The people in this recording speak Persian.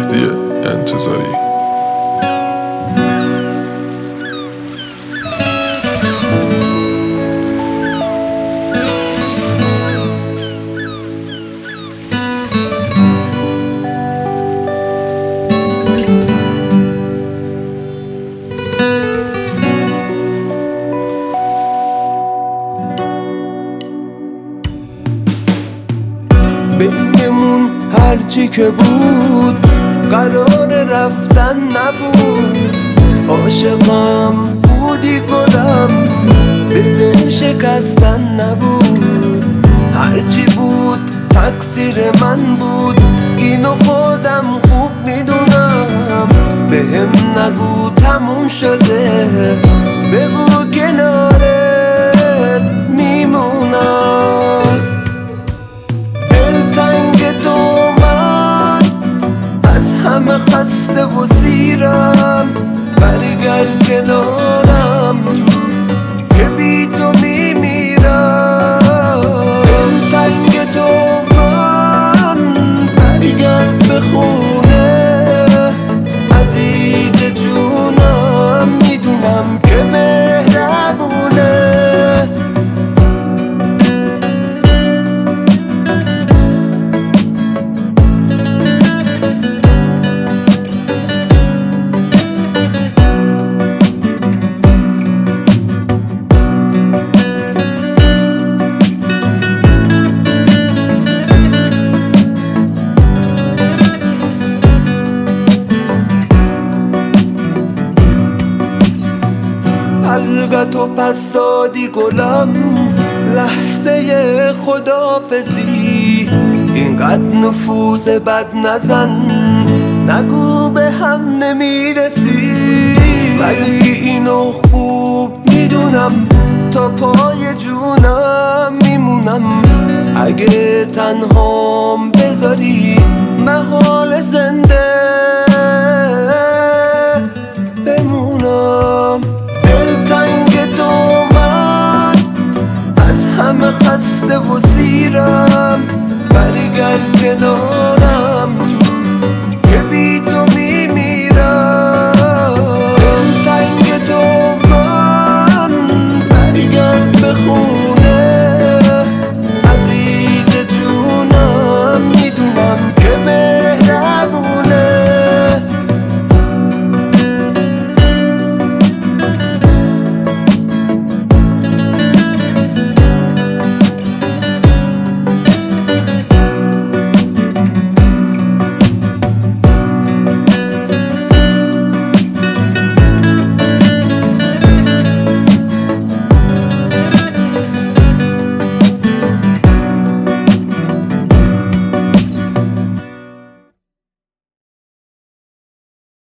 مهدی انتظاری. بینمون هرچی که بود قرار رفتن نبود. عاشقم بودی گلم به دل شکستن نبود. هرچی بود تقصیر من بود، اینو خودم خوب میدونم. بهم نگو تموم شده، بگو کنارت میمونم. دلتنگ تو من از همه خسته و زیرم، برگرد کنارم که بی تو میمیرم. دلتنگ تو من برگرد به خونه، عزیز جونم میدونم که مهربونه. حلقتو پس دادی گلم، لحظه خدافزی. اینقدر نفوذ بد نزن، نگو به هم نمیرسی. ولی اینو خوب میدونم، تا پای جونم میمونم. اگه تنهام بذاری محال زنده بمونم. دلتنگ تو من از همه خسته و زیرم، برگرد کنار